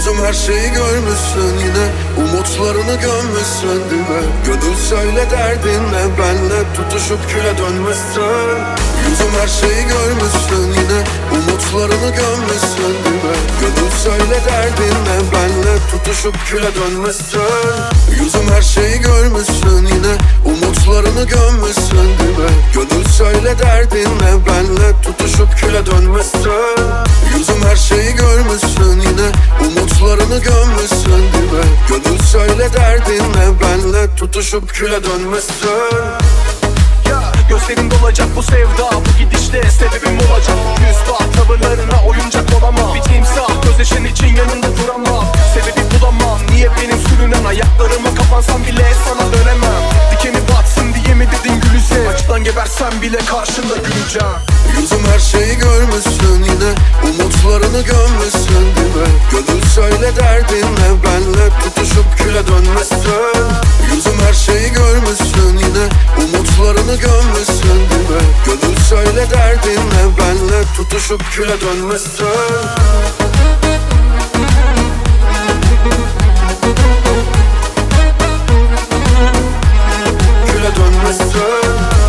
Yüzüm her şeyi görmüşsün yine, umutlarını gömmüşsün dibe. Gönül söyle derdin ne, benle tutuşup küle dönmüşsün. Yüzüm her şeyi görmüşsün yine, umutlarını gömmüşsün dibe. Gönül söyle derdin ne, benle tutuşup küle dönmüşsün. Yüzüm her şeyi görmüşsün yine, umutlarını gömmüşsün dibe. Gönül söyle derdin ne, benle tutuşup küle dönmüşsün. Yüzüm her şeyi görmüşsün yine, umutlarını gömmüşsün dibe. Gönül söyle derdin ne, benle tutuşup küle dönmüşsün. Gözlerin dolacak bu sevda, bu gidişte sebebim olacak. Küstah tavırlarına oyuncak olamam. Bir timsah gözyaşın için yanında duramam. Sebebi bulamam, niye benim sürünen ayaklarıma kapansam bile sana dönemem. Dikeni batsın diye mi dedin gülüze, acıdan gebersem bile karşında güleceğim. Yüzüm her şeyi görmüşsün yine, umutlarını gömmüşsün dibe. Gönül söyle derdin ne, benle tutuşup küle dönmüşsün. Yüzüm her şeyi görmüşsün yine, umutlarını gömmüşsün dibe. Gönül söyle derdin ne, benle tutuşup küle dönmüşsün. Küle dönmüşsün.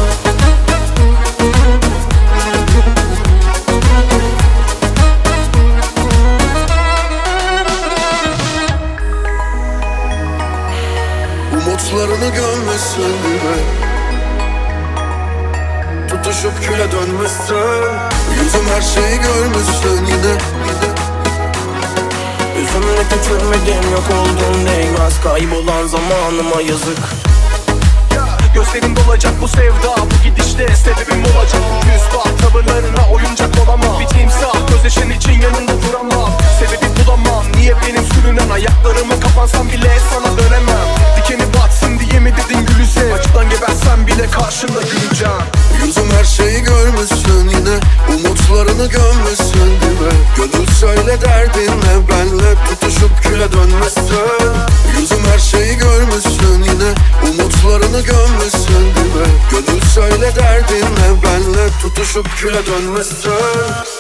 Umutlarını gömmüşsün dibe. Tutuşup küle dönmüşsün. Yüzüm her şeyi görmüşsün yine. Yüzümle küçülmedim, yok oldum değmez. Kaybolan zamanıma yazık. Gözlerin dolacak bu sevda, bu gidişte sebebim olacak. Küstah tavırlarına oyuncak olamam. Bir timsah gözyaşın için yanında duramam. Sebebi bulamam, niye benim sürünen ayaklarıma kapansam bile sana dönemem. Dikeni batsın diye mi dedin gülüze, acıdan gebersem bile karşında güleceğim. Yüzüm her şeyi görmüşsün yine, umutlarını gömmüşsün dibe. Gönül söyle derdin ne, benle tutuşup küle dönmüşsün. Yüzüm her şeyi görmüşsün yine, umutlarını gömmüşsün dibe. Gönül söyle derdin ne, benle tutuşup küle dönmüşsün.